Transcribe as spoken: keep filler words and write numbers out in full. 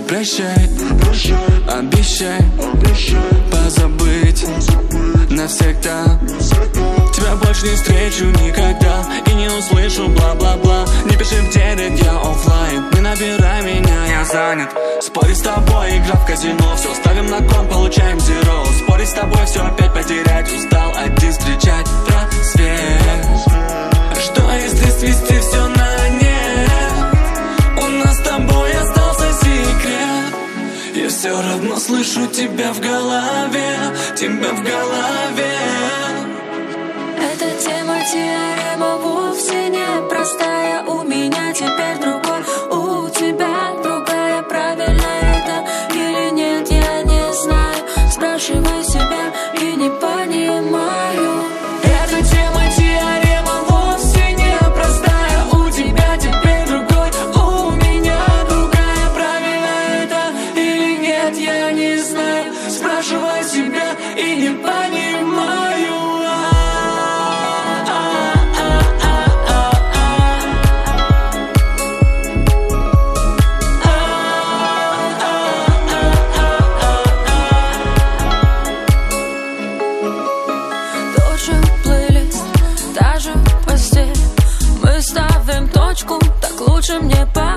прощай, обещай позабыть навсегда. Тебя больше не встречу никогда и не услышу бла-бла-бла. Не пиши в директ, я оффлайн, не набирай меня, я занят. Спорить с тобой, игра в казино, все ставим на кон, получаем зеро. Спорить с тобой, все опять потерять, устал один встречать просвет. Что если свести все на нет? У нас с тобой остался секрет. Я все равно слышу тебя в голове, тебя в голове. Эта тема теорема вовсе не простая. У меня теперь другой, у тебя другая. Правильно это или нет, я не знаю. Спрашиваю себя и не понимаю. Эта тема теорема вовсе не простая. У тебя теперь другой, у меня другая. Правильно это или нет, я не знаю. Спрашиваю себя и не понимаю. Та же постель, мы ставим точку, так лучше мне по